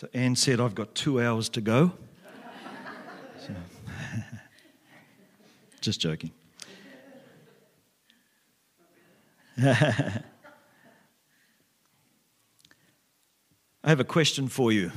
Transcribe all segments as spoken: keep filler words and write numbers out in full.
So Anne said, I've got two hours to go. So, just joking. I have a question for you.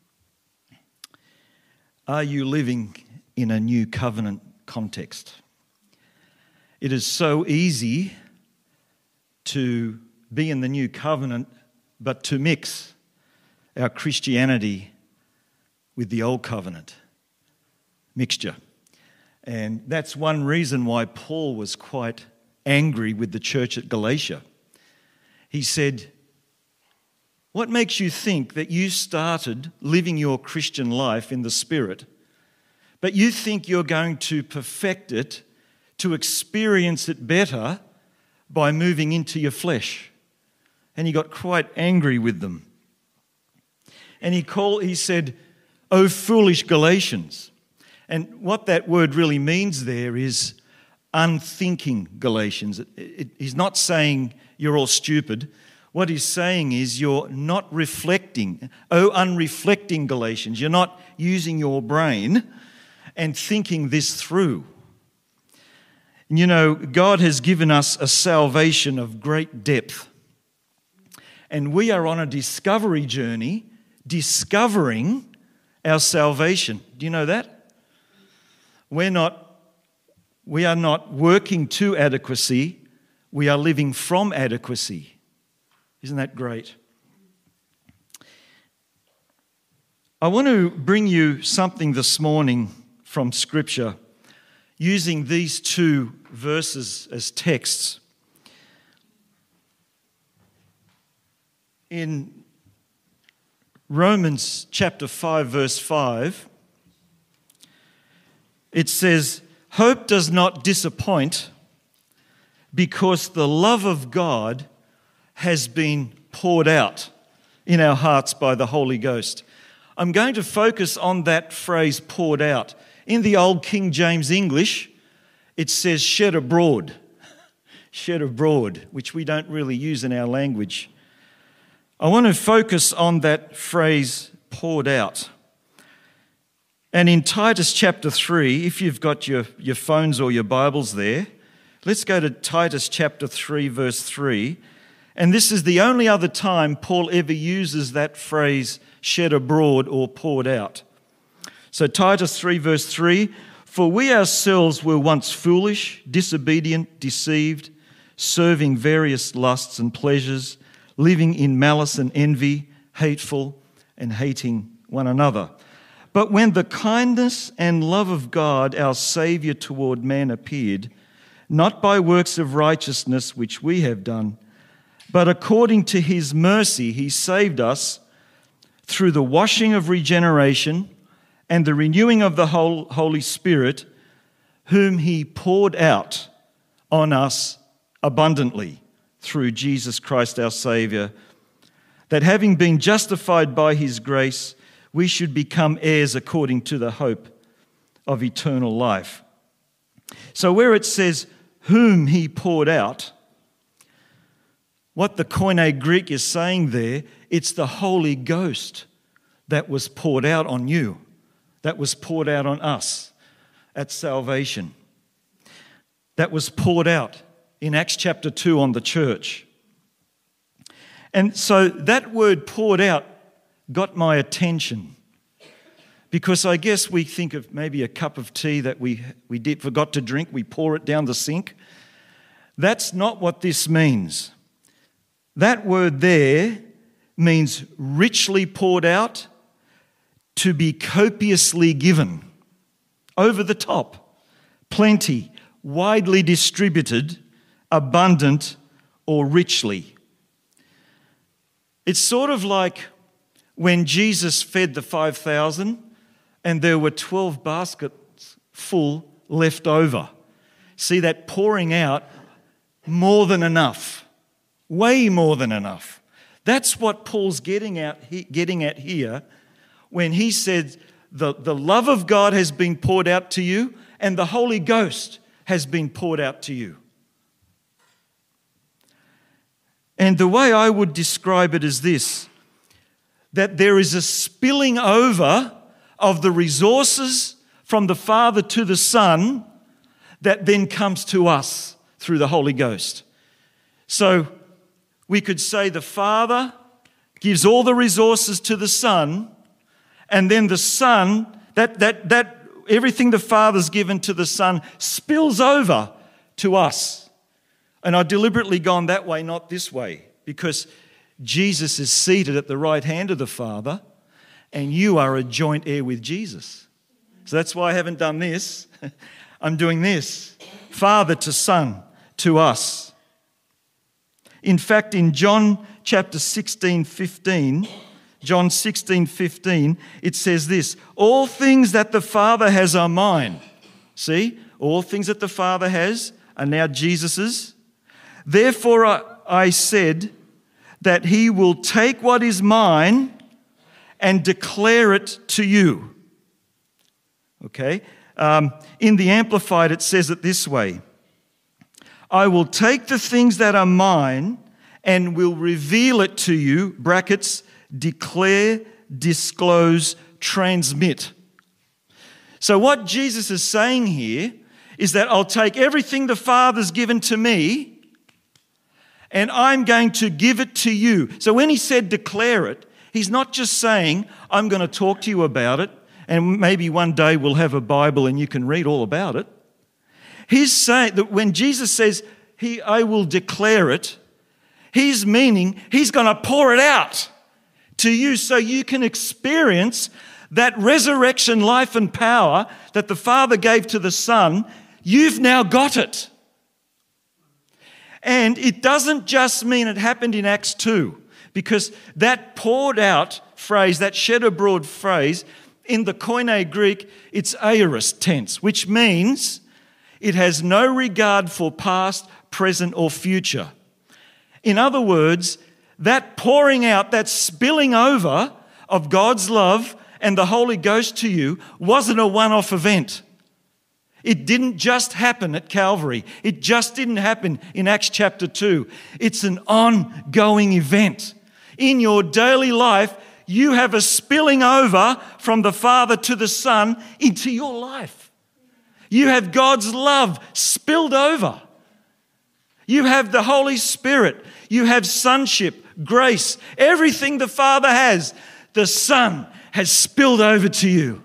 Are you living in a new covenant context? It is so easy to be in the new covenant, but to mix our Christianity with the old covenant mixture. And that's one reason why Paul was quite angry with the church at Galatia. He said, what makes you think that you started living your Christian life in the Spirit, but you think you're going to perfect it, to experience it better by moving into your flesh? And he got quite angry with them. And he called, he said, "O foolish Galatians." And what that word really means there is unthinking Galatians. It, it, he's not saying you're all stupid. What he's saying is you're not reflecting. Oh, unreflecting Galatians. You're not using your brain and thinking this through. And you know, God has given us a salvation of great depth. And we are on a discovery journey, discovering our salvation. Do you know that? We're not, we are not working to adequacy. We are living from adequacy. Isn't that great? I want to bring you something this morning from Scripture using these two verses as texts. In Romans chapter five, verse five, it says, "Hope does not disappoint because the love of God has been poured out in our hearts by the Holy Ghost." I'm going to focus on that phrase, poured out. In the old King James English, it says shed abroad, shed abroad, which we don't really use in our language. I want to focus on that phrase, poured out. And in Titus chapter three, if you've got your, your phones or your Bibles there, let's go to Titus chapter three, verse three. And this is the only other time Paul ever uses that phrase, shed abroad or poured out. So Titus three, verse three, "For we ourselves were once foolish, disobedient, deceived, serving various lusts and pleasures, living in malice and envy, hateful and hating one another. But when the kindness and love of God, our Saviour toward man, appeared, not by works of righteousness which we have done, but according to his mercy he saved us through the washing of regeneration and the renewing of the Holy Spirit, whom he poured out on us abundantly through Jesus Christ our Saviour, that having been justified by his grace, we should become heirs according to the hope of eternal life." So where it says, "whom he poured out," what the Koine Greek is saying there, it's the Holy Ghost that was poured out on you, that was poured out on us at salvation, that was poured out in Acts chapter two on the church. And so that word poured out got my attention, because I guess we think of maybe a cup of tea that we, we did forgot to drink, we pour it down the sink. That's not what this means. That word there means richly poured out, to be copiously given, over the top, plenty, widely distributed, abundant, or richly. It's sort of like when Jesus fed the five thousand and there were twelve baskets full left over. See, that pouring out, more than enough, way more than enough. That's what Paul's getting at, getting at here when he said the, the love of God has been poured out to you and the Holy Ghost has been poured out to you. And the way I would describe it is this: that there is a spilling over of the resources from the Father to the Son that then comes to us through the Holy Ghost. So we could say the Father gives all the resources to the Son, and then the Son, that that that everything the Father's given to the Son spills over to us. And I've deliberately gone that way, not this way, because Jesus is seated at the right hand of the Father, and you are a joint heir with Jesus. So that's why I haven't done this. I'm doing this. Father to Son to us. In fact, in John chapter sixteen, fifteen, John sixteen, fifteen, it says this, all things that the Father has are mine. See, all things that the Father has are now Jesus's. Therefore I, I said that he will take what is mine and declare it to you. Okay? Um, in the Amplified, it says it this way. I will take the things that are mine and will reveal it to you, brackets, declare, disclose, transmit. So what Jesus is saying here is that I'll take everything the Father's given to me and I'm going to give it to you. So when he said declare it, he's not just saying, I'm going to talk to you about it, and maybe one day we'll have a Bible and you can read all about it. He's saying that when Jesus says, he, I will declare it, he's meaning he's going to pour it out to you so you can experience that resurrection life and power that the Father gave to the Son. You've now got it. And it doesn't just mean it happened in Acts two, because that poured out phrase, that shed abroad phrase, in the Koine Greek, it's aorist tense, which means it has no regard for past, present, or future. In other words, that pouring out, that spilling over of God's love and the Holy Ghost to you wasn't a one-off event. It didn't just happen at Calvary. It just didn't happen in Acts chapter two. It's an ongoing event. In your daily life, you have a spilling over from the Father to the Son into your life. You have God's love spilled over. You have the Holy Spirit. You have sonship, grace. Everything the Father has, the Son has spilled over to you.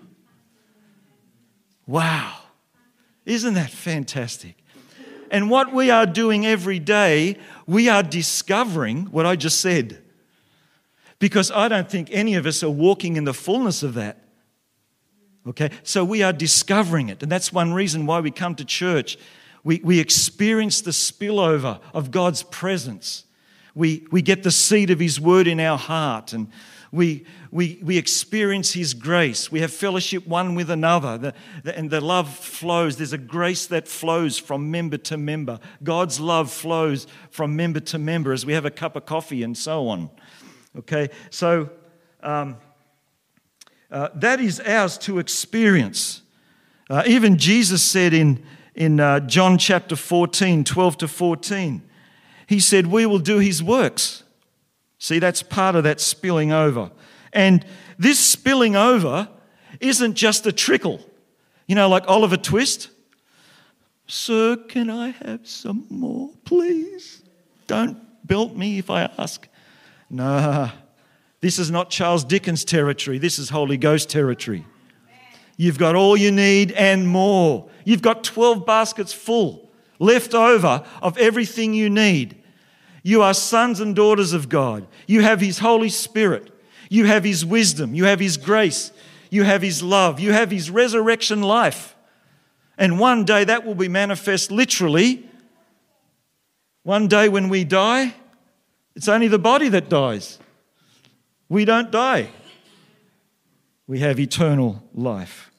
Wow. Isn't that fantastic? And what we are doing every day, we are discovering what I just said. Because I don't think any of us are walking in the fullness of that. Okay? So we are discovering it. And that's one reason why we come to church. We, we experience the spillover of God's presence. We, we get the seed of His word in our heart, and we, we, we experience His grace. We have fellowship one with another, the, the, and the love flows. There's a grace that flows from member to member. God's love flows from member to member as we have a cup of coffee and so on. Okay, so um, uh, that is ours to experience. Uh, even Jesus said in, in uh, John chapter fourteen, twelve to fourteen, He said, we will do His works. See, that's part of that spilling over. And this spilling over isn't just a trickle. You know, like Oliver Twist. Sir, can I have some more, please? Don't belt me if I ask. No, this is not Charles Dickens territory. This is Holy Ghost territory. You've got all you need and more. You've got twelve baskets full, left over of everything you need. You are sons and daughters of God. You have His Holy Spirit. You have His wisdom. You have His grace. You have His love. You have His resurrection life. And one day that will be manifest literally. One day when we die, it's only the body that dies. We don't die. We have eternal life.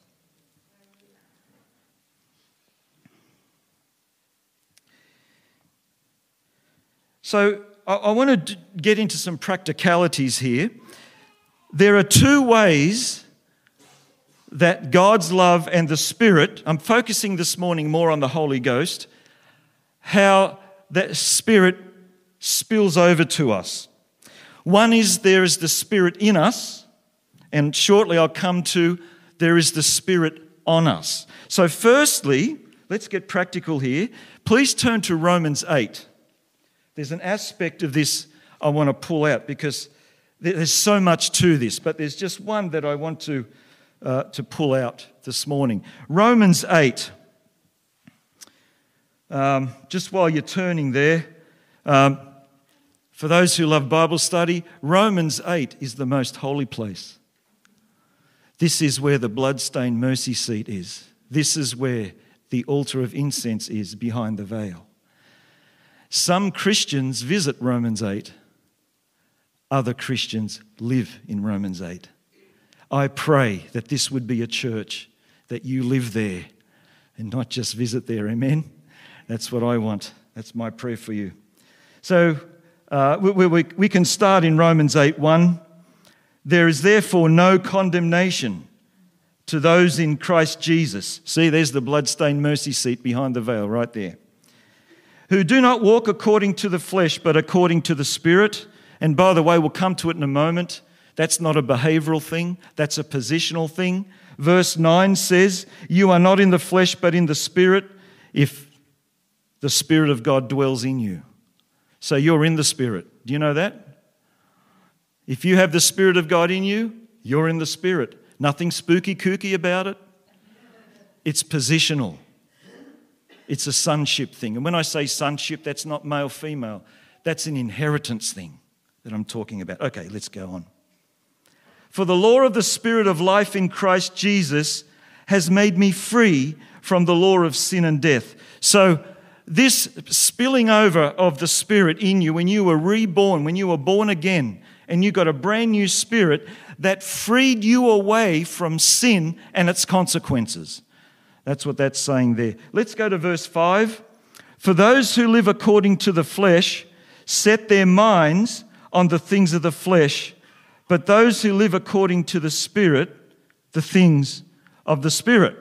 So I, I want to get into some practicalities here. There are two ways that God's love and the Spirit, I'm focusing this morning more on the Holy Ghost, how that Spirit spills over to us. One is there is the Spirit in us, and shortly I'll come to there is the Spirit on us. So firstly, let's get practical here. Please turn to Romans eight. There's an aspect of this I want to pull out because there's so much to this, but there's just one that I want to, uh, to pull out this morning. Romans eight. Um, just while you're turning there, um, for those who love Bible study, Romans eight is the most holy place. This is where the blood-stained mercy seat is. This is where the altar of incense is behind the veil. Some Christians visit Romans eight. Other Christians live in Romans eight. I pray that this would be a church, that you live there and not just visit there. Amen? That's what I want. That's my prayer for you. So uh, we, we, we can start in Romans eight one. There is therefore no condemnation to those in Christ Jesus. See, there's the blood-stained mercy seat behind the veil right there. Who do not walk according to the flesh, but according to the Spirit. And by the way, we'll come to it in a moment. That's not a behavioural thing. That's a positional thing. Verse nine says, you are not in the flesh, but in the Spirit, if the Spirit of God dwells in you. So you're in the Spirit. Do you know that? If you have the Spirit of God in you, you're in the Spirit. Nothing spooky kooky about it. It's positional. It's a sonship thing. And when I say sonship, that's not male-female. That's an inheritance thing that I'm talking about. Okay, let's go on. For the law of the Spirit of life in Christ Jesus has made me free from the law of sin and death. So this spilling over of the Spirit in you when you were reborn, when you were born again, and you got a brand new spirit that freed you away from sin and its consequences. That's what that's saying there. Let's go to verse five. For those who live according to the flesh set their minds on the things of the flesh, but those who live according to the Spirit, the things of the Spirit.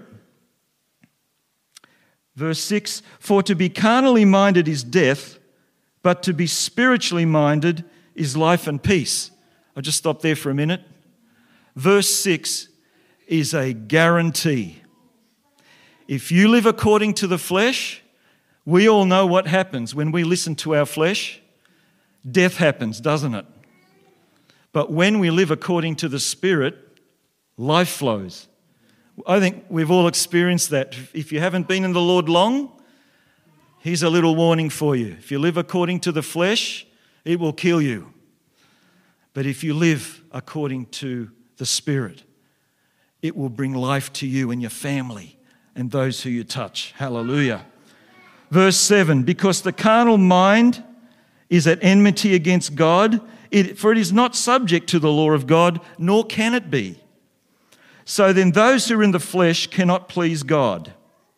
Verse six, for to be carnally minded is death, but to be spiritually minded is life and peace. I'll just stop there for a minute. Verse six is a guarantee. If you live according to the flesh, we all know what happens when we listen to our flesh. Death happens, doesn't it? But when we live according to the Spirit, life flows. I think we've all experienced that. If you haven't been in the Lord long, here's a little warning for you. If you live according to the flesh, it will kill you. But if you live according to the Spirit, it will bring life to you and your family and those who you touch. Hallelujah. Verse seven, because the carnal mind is at enmity against God, it, for it is not subject to the law of God, nor can it be. So then those who are in the flesh cannot please God.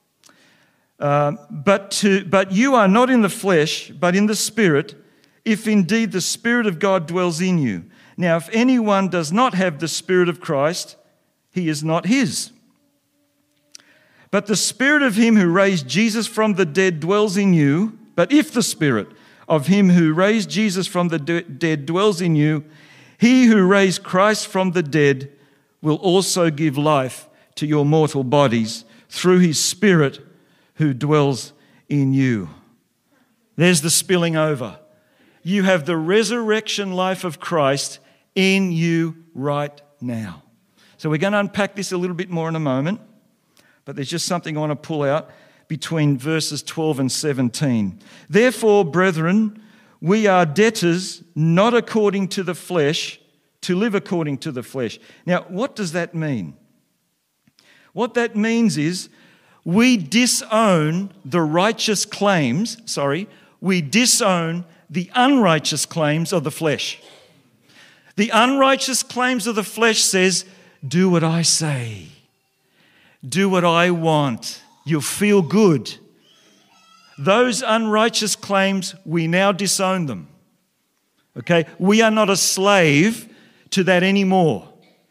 Uh, but, to, but you are not in the flesh, but in the Spirit, if indeed the Spirit of God dwells in you. Now, if anyone does not have the Spirit of Christ, he is not his. But the Spirit of him who raised Jesus from the dead dwells in you. But if the Spirit of him who raised Jesus from the de- dead dwells in you, he who raised Christ from the dead will also give life to your mortal bodies through his Spirit who dwells in you. There's the spilling over. You have the resurrection life of Christ in you right now. So we're going to unpack this a little bit more in a moment, but there's just something I want to pull out between verses twelve and seventeen. Therefore, brethren, we are debtors not according to the flesh, to live according to the flesh. Now, what does that mean? What that means is we disown the righteous claims, sorry, we disown the unrighteous claims of the flesh. The unrighteous claims of the flesh says, do what I say. Do what I want. You'll feel good. Those unrighteous claims, we now disown them. Okay? We are not a slave to that anymore.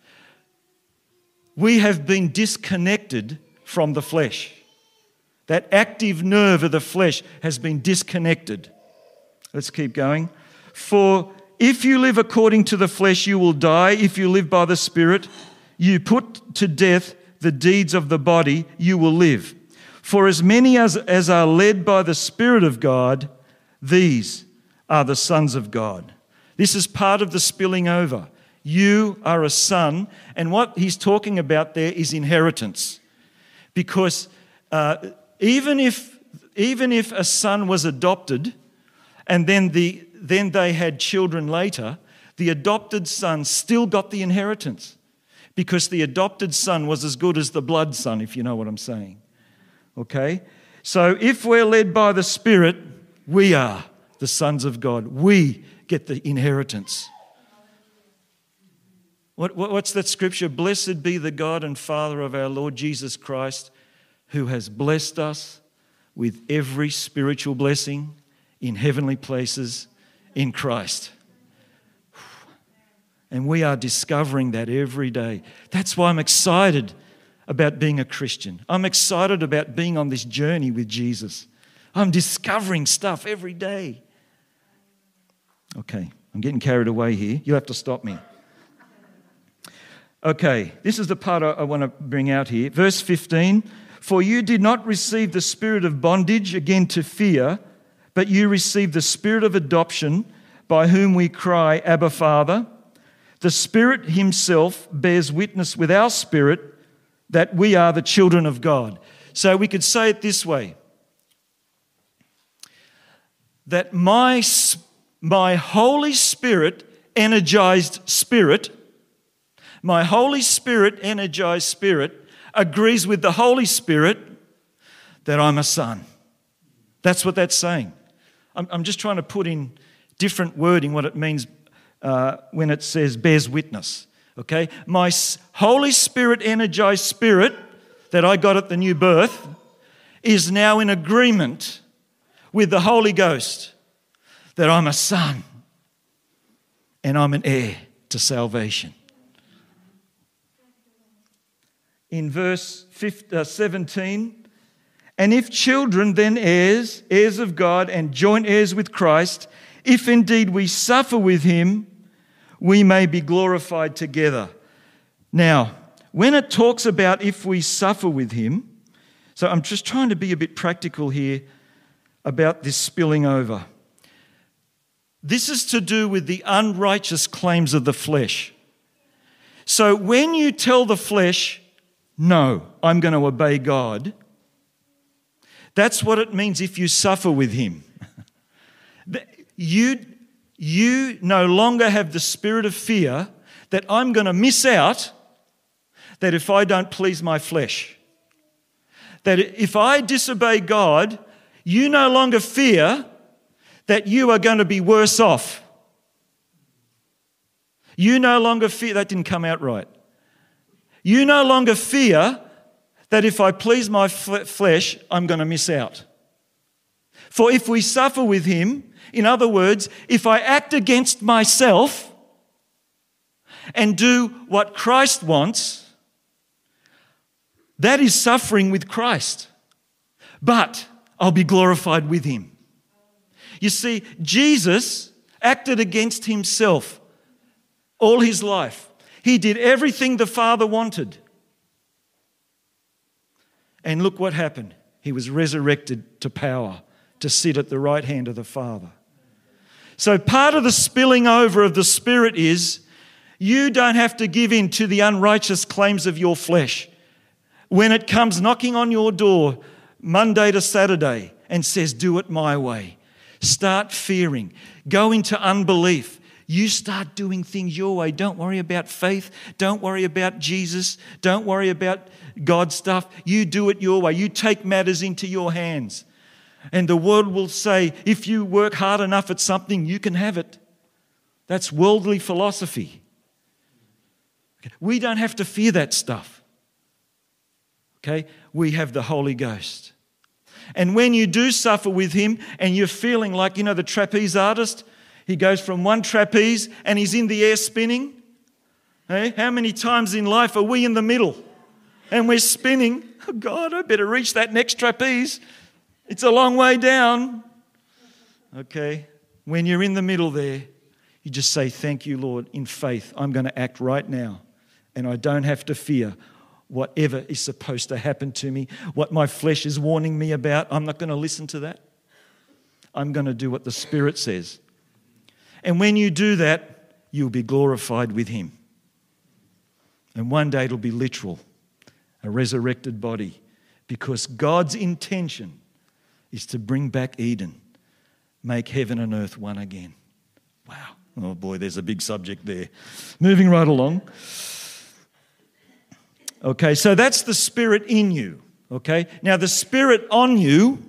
We have been disconnected from the flesh. That active nerve of the flesh has been disconnected. Let's keep going. For If you live according to the flesh, you will die. If you live by the Spirit, you put to death the deeds of the body, you will live. For as many as, as are led by the Spirit of God, these are the sons of God. This is part of the spilling over. You are a son, and what he's talking about there is inheritance. Because uh, even if even if a son was adopted, and then the then they had children later, the adopted son still got the inheritance, because the adopted son was as good as the blood son, if you know what I'm saying. Okay? So if we're led by the Spirit, we are the sons of God. We get the inheritance. What, what, what's that scripture? Blessed be the God and Father of our Lord Jesus Christ, who has blessed us with every spiritual blessing in heavenly places in Christ. And we are discovering that every day. That's why I'm excited about being a Christian. I'm excited about being on this journey with Jesus. I'm discovering stuff every day. Okay, I'm getting carried away here. You'll have to stop me. Okay, this is the part I, I want to bring out here. Verse fifteen, for you did not receive the spirit of bondage again to fear, but you received the spirit of adoption, by whom we cry, Abba, Father. The Spirit himself bears witness with our spirit that we are the children of God. So we could say it this way, that my, my Holy Spirit energized spirit, my Holy Spirit energized spirit agrees with the Holy Spirit that I'm a son. That's what that's saying. I'm, I'm just trying to put in different wording what it means uh, when it says bears witness. Okay? My Holy Spirit energized spirit that I got at the new birth is now in agreement with the Holy Ghost that I'm a son and I'm an heir to salvation. In verse seventeen, and if children, then heirs, heirs of God and joint heirs with Christ, if indeed we suffer with him, we may be glorified together. Now, when it talks about if we suffer with him, so I'm just trying to be a bit practical here about this spilling over. This is to do with the unrighteous claims of the flesh. So when you tell the flesh, no, I'm going to obey God, that's what it means if you suffer with him. You, you no longer have the spirit of fear that I'm going to miss out, that if I don't please my flesh. That if I disobey God, you no longer fear that you are going to be worse off. You no longer fear, that didn't come out right. You no longer fear that if I please my flesh, I'm going to miss out. For if we suffer with him, in other words, if I act against myself and do what Christ wants, that is suffering with Christ. But I'll be glorified with him. You see, Jesus acted against himself all his life. He did everything the Father wanted. And look what happened. He was resurrected to power, to sit at the right hand of the Father. So part of the spilling over of the Spirit is you don't have to give in to the unrighteous claims of your flesh. When it comes knocking on your door Monday to Saturday and says, do it my way, start fearing, go into unbelief. You start doing things your way. Don't worry about faith. Don't worry about Jesus. Don't worry about God stuff. You do it your way. You take matters into your hands. And the world will say, if you work hard enough at something, you can have it. That's worldly philosophy. We don't have to fear that stuff. Okay? We have the Holy Ghost. And when you do suffer with him and you're feeling like, you know, the trapeze artist, he goes from one trapeze and he's in the air spinning. Hey, how many times in life are we in the middle and we're spinning? Oh God, I better reach that next trapeze. It's a long way down. Okay, when you're in the middle there, You just say, thank you, Lord, in faith. I'm going to act right now, and I don't have to fear whatever is supposed to happen to me, what my flesh is warning me about. I'm not going to listen to that. I'm going to do what the Spirit says. And when you do that, you'll be glorified with Him. And one day it'll be literal, a resurrected body, because God's intention is to bring back Eden, make heaven and earth one again. Wow. Oh boy, there's a big subject there. Moving right along. Okay, so that's the Spirit in you. Okay, now the Spirit on you,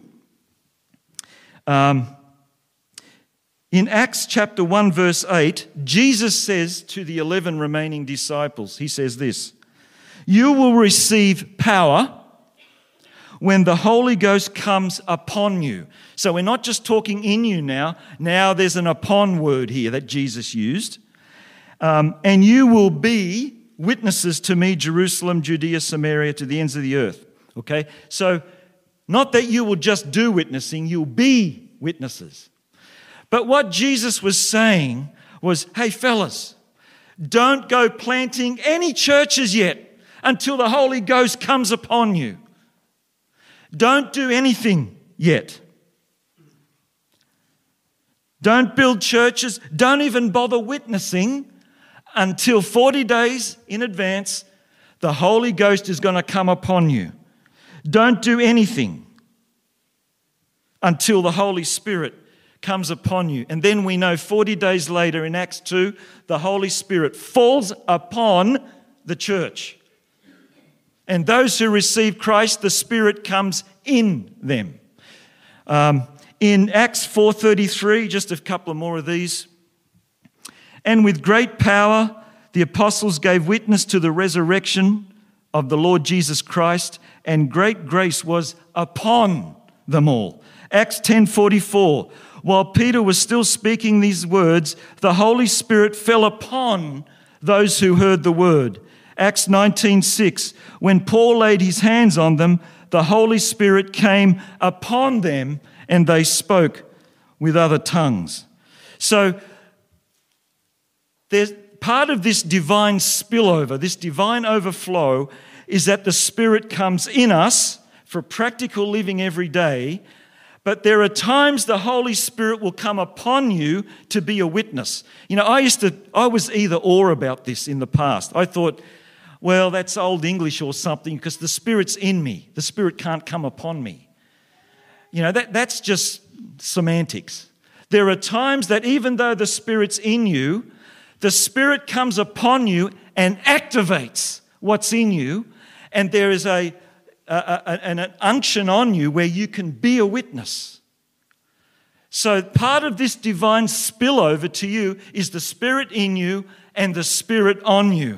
um, in Acts chapter one verse eight, Jesus says to the eleven remaining disciples, he says this, you will receive power when the Holy Ghost comes upon you. So we're not just talking in you now. Now there's an upon word here that Jesus used. Um, and you will be witnesses to me, Jerusalem, Judea, Samaria, to the ends of the earth. Okay? So not that you will just do witnessing, you'll be witnesses. But what Jesus was saying was, hey fellas, don't go planting any churches yet until the Holy Ghost comes upon you. Don't do anything yet. Don't build churches. Don't even bother witnessing until forty days in advance, the Holy Ghost is going to come upon you. Don't do anything until the Holy Spirit comes upon you. And then we know forty days later in Acts two, the Holy Spirit falls upon the church. And those who receive Christ, the Spirit comes in them. Um, in Acts four thirty-three, just a couple of more of these. And with great power, the apostles gave witness to the resurrection of the Lord Jesus Christ, and great grace was upon them all. Acts ten forty-four, while Peter was still speaking these words, the Holy Spirit fell upon those who heard the word. Acts nineteen six, when Paul laid his hands on them, the Holy Spirit came upon them and they spoke with other tongues. So there's part of this divine spillover, this divine overflow, is that the Spirit comes in us for practical living every day. But there are times the Holy Spirit will come upon you to be a witness. You know, I used to, I was either or about this in the past. I thought, well, that's old English or something because the Spirit's in me. The Spirit can't come upon me. You know, that, that's just semantics. There are times that even though the Spirit's in you, the Spirit comes upon you and activates what's in you, and there is a A, a, an unction on you where you can be a witness. So part of this divine spillover to you is the Spirit in you and the Spirit on you.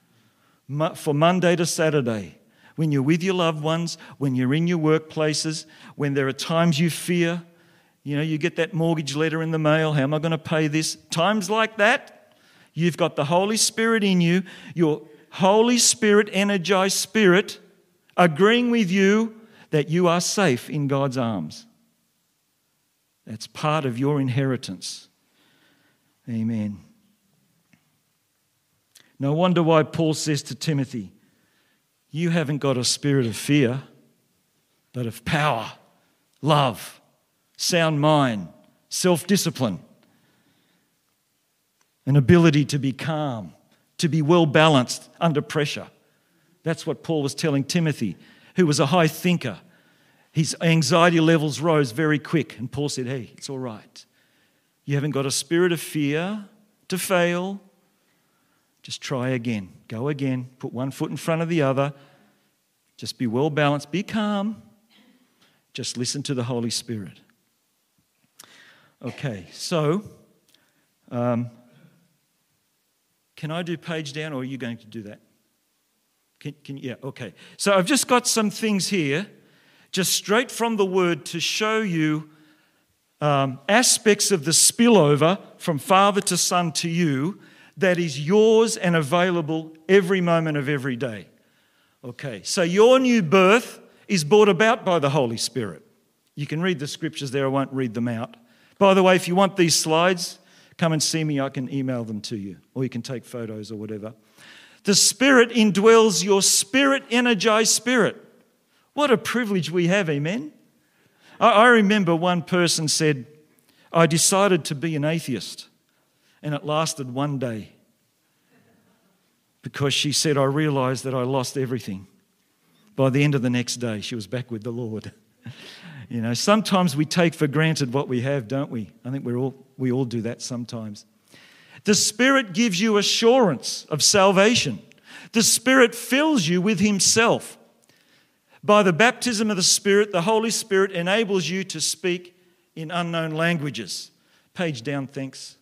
For Monday to Saturday, when you're with your loved ones, when you're in your workplaces, when there are times you fear, you know, you get that mortgage letter in the mail, how am I going to pay this? Times like that, you've got the Holy Spirit in you, your Holy Spirit energized spirit agreeing with you that you are safe in God's arms. That's part of your inheritance. Amen. No wonder why Paul says to Timothy, you haven't got a spirit of fear, but of power, love, sound mind, self-discipline, an ability to be calm, to be well balanced under pressure. That's what Paul was telling Timothy, who was a high thinker. His anxiety levels rose very quick. And Paul said, hey, it's all right. You haven't got a spirit of fear to fail. Just try again. Go again. Put one foot in front of the other. Just be well balanced. Be calm. Just listen to the Holy Spirit. Okay, so um, can I do page down, or are you going to do that? Can, can, yeah, okay. So I've just got some things here, just straight from the Word to show you um, aspects of the spillover from Father to Son to you that is yours and available every moment of every day. Okay, so your new birth is brought about by the Holy Spirit. You can read the scriptures there, I won't read them out. By the way, if you want these slides, come and see me, I can email them to you, or you can take photos or whatever. The Spirit indwells your spirit-energized spirit. What a privilege we have, amen? I, I remember one person said, I decided to be an atheist, and it lasted one day because she said, I realised that I lost everything. By the end of the next day, she was back with the Lord. You know, sometimes we take for granted what we have, don't we? I think we're all, we all do that sometimes. The Spirit gives you assurance of salvation. The Spirit fills you with Himself. By the baptism of the Spirit, the Holy Spirit enables you to speak in unknown languages. Page down, thanks.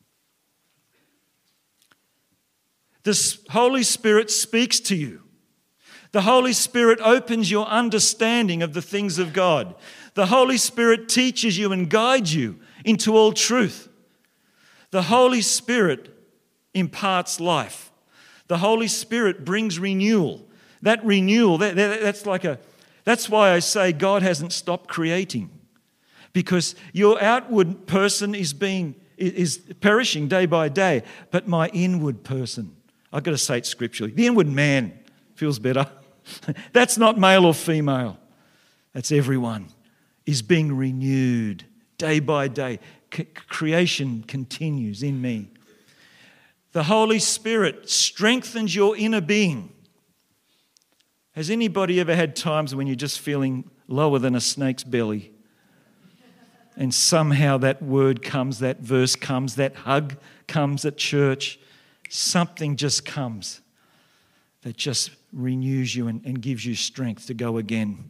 The Holy Spirit speaks to you. The Holy Spirit opens your understanding of the things of God. The Holy Spirit teaches you and guides you into all truth. The Holy Spirit imparts life. The Holy Spirit brings renewal. That renewal, that, that, that's like a, that's why I say God hasn't stopped creating. Because your outward person is being, is perishing day by day, but my inward person, I've got to say it scripturally, the inward man feels better. That's not male or female. That's everyone. Is being renewed day by day. C- creation continues in me. The Holy Spirit strengthens your inner being. Has anybody ever had times when you're just feeling lower than a snake's belly? And somehow that word comes, that verse comes, that hug comes at church. Something just comes that just renews you and, and gives you strength to go again.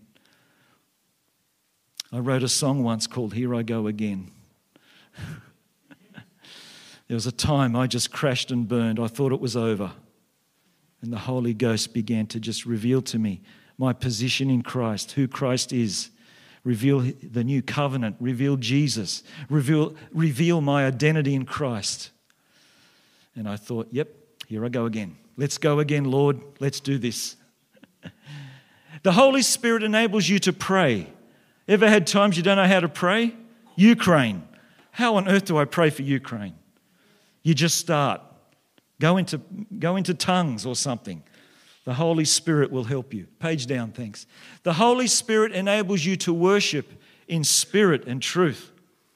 I wrote a song once called Here I Go Again. There was a time I just crashed and burned. I thought it was over. And the Holy Ghost began to just reveal to me my position in Christ, who Christ is. Reveal the new covenant, reveal Jesus, reveal, reveal my identity in Christ. And I thought, yep, here I go again. Let's go again, Lord. Let's do this. The Holy Spirit enables you to pray. Ever had times you don't know how to pray? Ukraine. How on earth do I pray for Ukraine? You just start. Go into, go into tongues or something. The Holy Spirit will help you. Page down, thanks. The Holy Spirit enables you to worship in spirit and truth.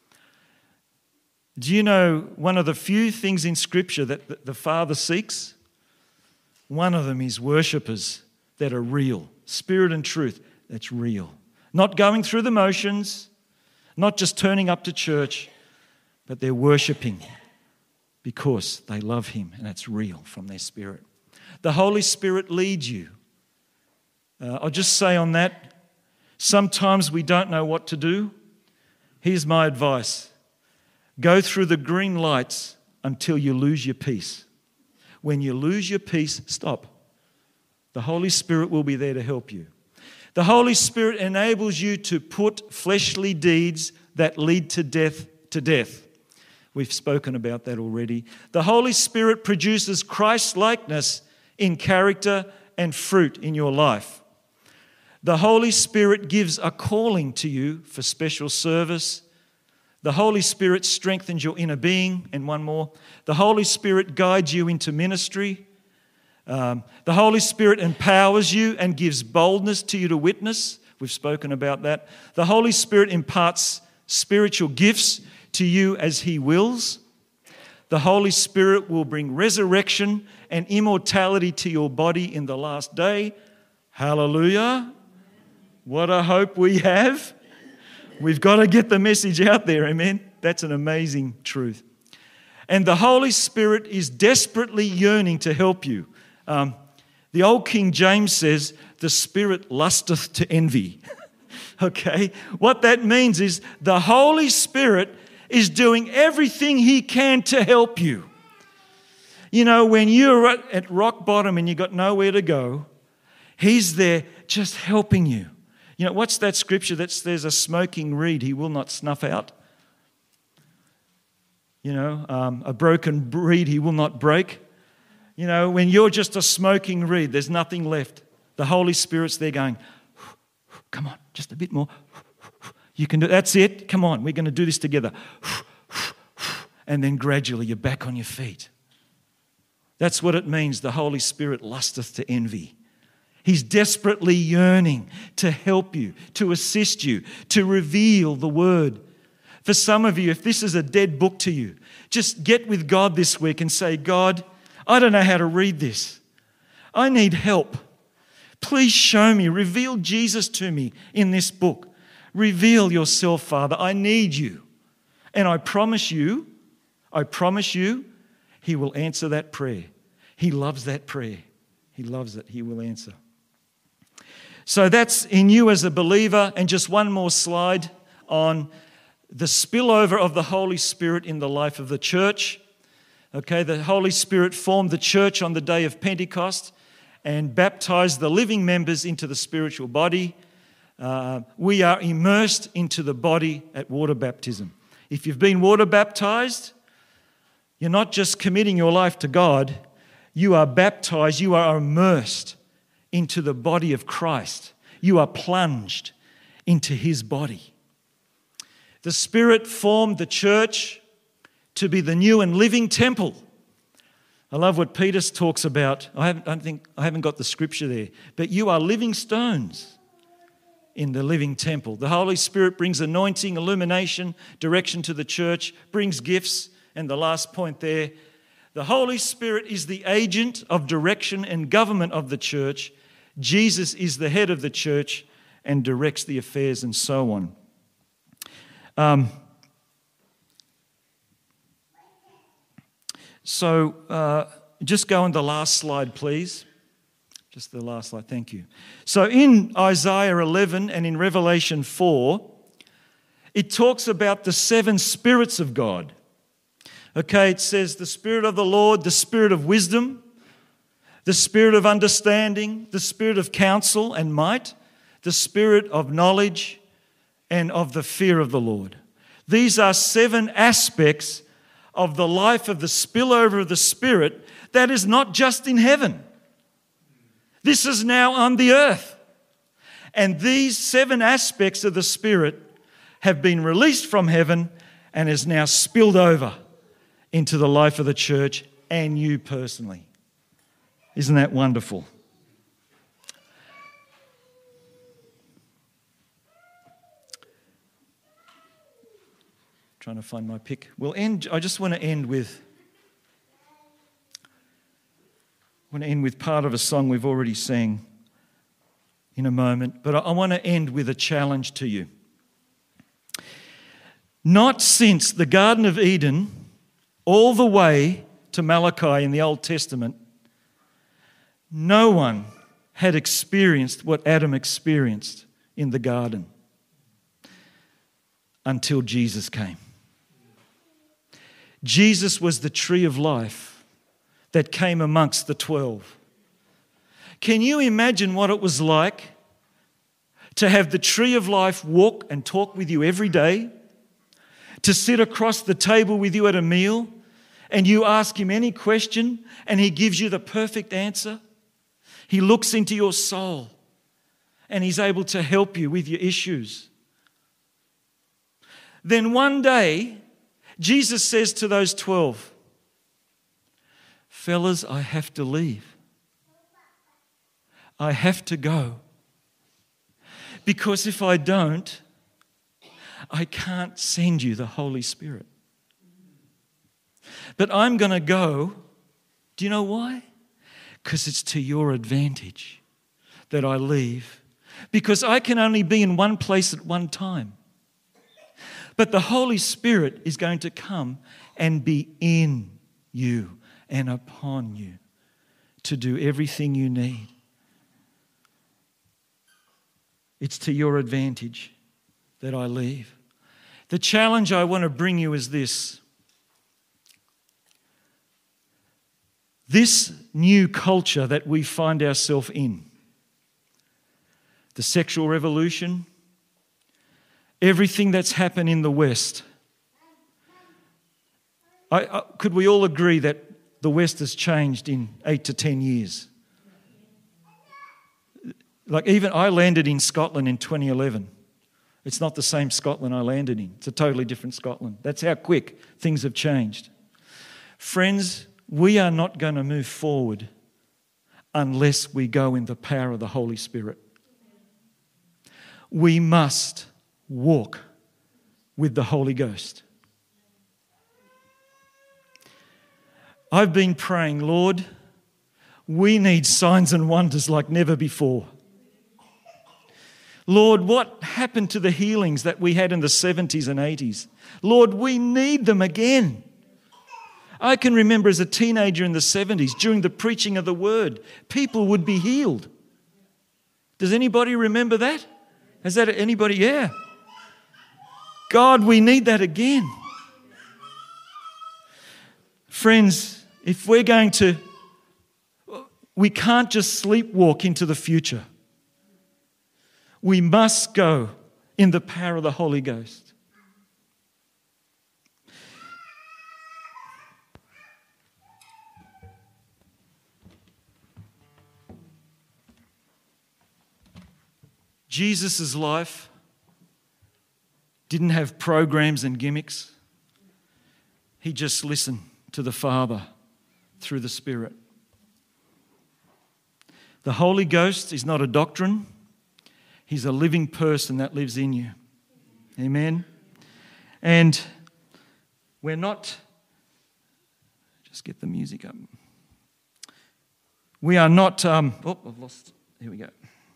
Do you know one of the few things in Scripture that the Father seeks? One of them is worshippers that are real. Spirit and truth, that's real. Not going through the motions, not just turning up to church, but they're worshipping because they love Him and it's real from their spirit. The Holy Spirit leads you. Uh, I'll just say on that, sometimes we don't know what to do. Here's my advice. Go through the green lights until you lose your peace. When you lose your peace, stop. The Holy Spirit will be there to help you. The Holy Spirit enables you to put fleshly deeds that lead to death to death. We've spoken about that already. The Holy Spirit produces Christ-likeness in character and fruit in your life. The Holy Spirit gives a calling to you for special service. The Holy Spirit strengthens your inner being. And one more. The Holy Spirit guides you into ministry. Um, the Holy Spirit empowers you and gives boldness to you to witness. We've spoken about that. The Holy Spirit imparts spiritual gifts to you as He wills. The Holy Spirit will bring resurrection and immortality to your body in the last day. Hallelujah. What a hope we have. We've got to get the message out there, amen? That's an amazing truth. And the Holy Spirit is desperately yearning to help you. Um, the old King James says, the Spirit lusteth to envy. Okay? What that means is the Holy Spirit is doing everything He can to help you. You know, when you're at rock bottom and you've got nowhere to go, He's there just helping you. You know, what's that scripture that says a smoking reed He will not snuff out? You know, um, a broken reed He will not break. You know, when you're just a smoking reed, there's nothing left. The Holy Spirit's there going, come on, just a bit more. You can do, that's it. Come on, we're going to do this together. and then gradually you're back on your feet. That's what it means, the Holy Spirit lusteth to envy. He's desperately yearning to help you, to assist you, to reveal the Word. For some of you, if this is a dead book to you, just get with God this week and say, God, I don't know how to read this. I need help. Please show me, reveal Jesus to me in this book. Reveal yourself, Father. I need you. And I promise you, I promise you, He will answer that prayer. He loves that prayer. He loves it. He will answer. So that's in you as a believer. And just one more slide on the spillover of the Holy Spirit in the life of the church. Okay, the Holy Spirit formed the church on the day of Pentecost and baptized the living members into the spiritual body. Uh, we are immersed into the body at water baptism. If you've been water baptized, you're not just committing your life to God, you are baptized, you are immersed into the body of Christ. You are plunged into His body. The Spirit formed the church to be the new and living temple. I love what Peter talks about. I haven't, I don't think I haven't got the scripture there, but you are living stones in the living temple. The Holy Spirit brings anointing, illumination, direction to the church, brings gifts, and the last point there, the Holy Spirit is the agent of direction and government of the church. Jesus is the head of the church and directs the affairs and so on. Um, so uh, just go on the last slide, please. Just the last slide, thank you. So in Isaiah eleven and in Revelation four, it talks about the seven spirits of God. Okay, it says the Spirit of the Lord, the Spirit of wisdom, the Spirit of understanding, the Spirit of counsel and might, the Spirit of knowledge and of the fear of the Lord. These are seven aspects of the life of the spillover of the Spirit that is not just in heaven. This is now on the earth. And these seven aspects of the Spirit have been released from heaven and is now spilled over into the life of the church and you personally. Isn't that wonderful? Trying to find my pick. We'll end. I just want to end with. I want to end with part of a song we've already sang in a moment, but I want to end with a challenge to you. Not since the Garden of Eden, all the way to Malachi in the Old Testament, no one had experienced what Adam experienced in the garden until Jesus came. Jesus was the tree of life that came amongst the twelve. Can you imagine what it was like to have the tree of life walk and talk with you every day, to sit across the table with you at a meal, and you ask him any question and he gives you the perfect answer? He looks into your soul and he's able to help you with your issues. Then one day, Jesus says to those twelve, fellas, I have to leave. I have to go. Because if I don't, I can't send you the Holy Spirit. But I'm going to go. Do you know why? Because it's to your advantage that I leave. Because I can only be in one place at one time. But the Holy Spirit is going to come and be in you and upon you to do everything you need. It's to your advantage that I leave. The challenge I want to bring you is this. This new culture that we find ourselves in, the sexual revolution, everything that's happened in the West, I, I, could we all agree that the West has changed in eight to ten years? Like even I landed in Scotland in twenty eleven. It's not the same Scotland I landed in. It's a totally different Scotland. That's how quick things have changed. Friends, we are not going to move forward unless we go in the power of the Holy Spirit. We must walk with the Holy Ghost. I've been praying, Lord, we need signs and wonders like never before. Lord, what happened to the healings that we had in the seventies and eighties? Lord, we need them again. I can remember as a teenager in the seventies, during the preaching of the word, people would be healed. Does anybody remember that? Has that anybody? Yeah. God, we need that again. Friends, if we're going to, we can't just sleepwalk into the future. We must go in the power of the Holy Ghost. Jesus' life didn't have programs and gimmicks. He just listened to the Father through the Spirit. The Holy Ghost is not a doctrine. He's a living person that lives in you. Amen. And we're not, just get the music up. We are not, um, oh, I've lost, here we go.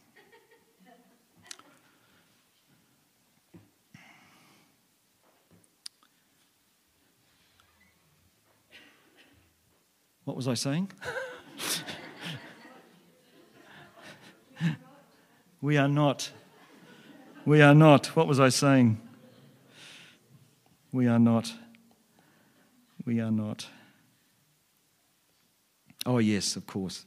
What was I saying? We are not. We are not. What was I saying? We are not. We are not. Oh, yes, of course.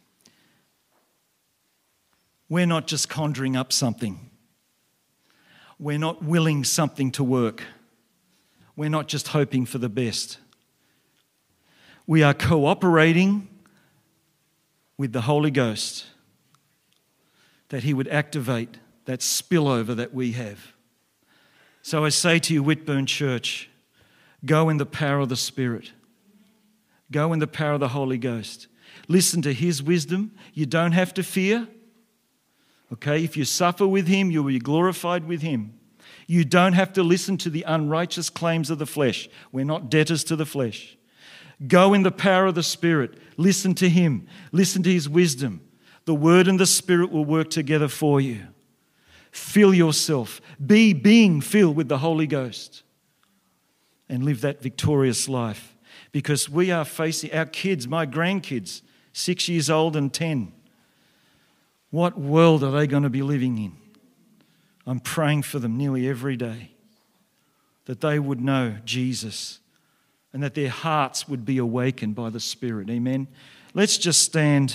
We're not just conjuring up something. We're not willing something to work. We're not just hoping for the best. We are cooperating with the Holy Ghost, that He would activate that spillover that we have. So I say to you, Whitburn Church, go in the power of the Spirit. Go in the power of the Holy Ghost. Listen to His wisdom. You don't have to fear. Okay, if you suffer with Him, you'll be glorified with Him. You don't have to listen to the unrighteous claims of the flesh. We're not debtors to the flesh. Go in the power of the Spirit. Listen to Him. Listen to His wisdom. The Word and the Spirit will work together for you. Fill yourself. Be being filled with the Holy Ghost. And live that victorious life. Because we are facing our kids, my grandkids, six years old and ten. What world are they going to be living in? I'm praying for them nearly every day. That they would know Jesus. And that their hearts would be awakened by the Spirit. Amen. Let's just stand.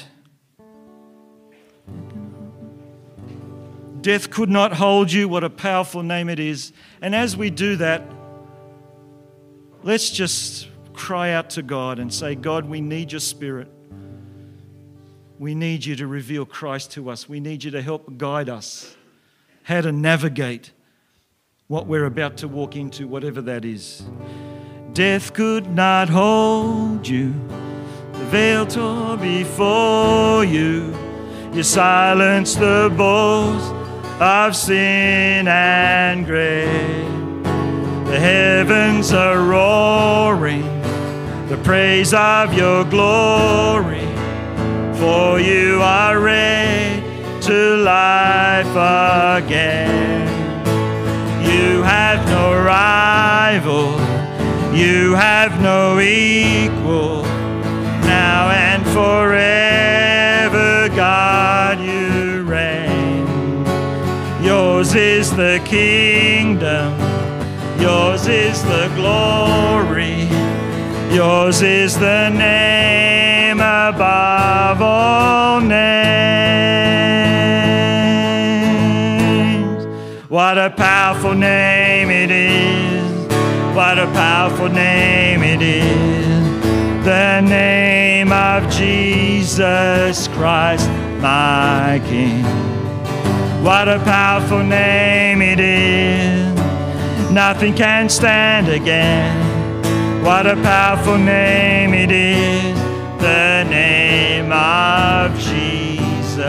Death could not hold you. What a powerful name it is. And as we do that, let's just cry out to God and say, God, we need your Spirit. We need you to reveal Christ to us. We need you to help guide us how to navigate what we're about to walk into, whatever that is. Death could not hold you. The veil tore before you. You silenced the boast of sin and grave. The heavens are roaring, the praise of your glory. For you are raised to life again. You have no rival. You have no equal, now and forever, God, you reign. Yours is the kingdom, yours is the glory, yours is the name above all names. What a powerful name it is. What a powerful name it is, the name of Jesus Christ, my King. What a powerful name it is, nothing can stand again. What a powerful name it is, the name of Jesus.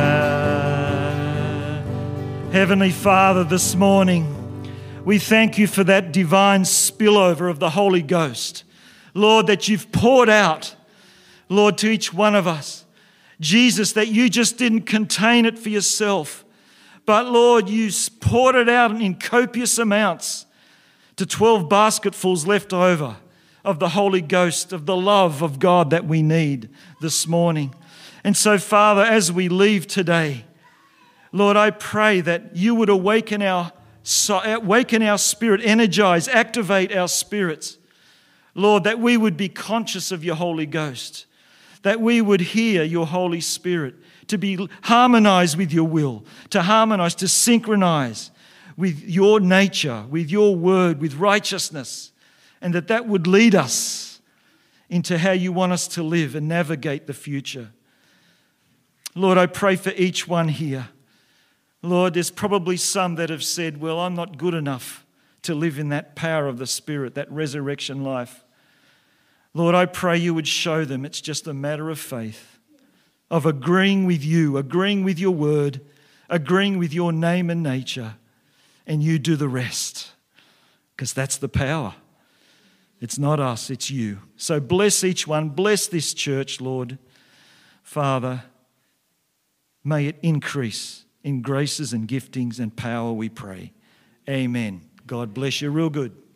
Heavenly Father, this morning, we thank you for that divine spillover of the Holy Ghost. Lord, that you've poured out, Lord, to each one of us. Jesus, that you just didn't contain it for yourself, but Lord, you poured it out in copious amounts to twelve basketfuls left over of the Holy Ghost, of the love of God that we need this morning. And so, Father, as we leave today, Lord, I pray that you would awaken our, awaken our spirit, energize, activate our spirits. Lord, that we would be conscious of your Holy Ghost, that we would hear your Holy Spirit, to be harmonized with your will, to harmonize, to synchronize with your nature, with your word, with righteousness, and that that would lead us into how you want us to live and navigate the future. Lord, I pray for each one here. Lord, there's probably some that have said, well, I'm not good enough to live in that power of the Spirit, that resurrection life. Lord, I pray you would show them it's just a matter of faith, of agreeing with you, agreeing with your word, agreeing with your name and nature, and you do the rest, because that's the power. It's not us, it's you. So bless each one, bless this church, Lord. Father, may it increase in graces and giftings and power, we pray. Amen. God bless you real good.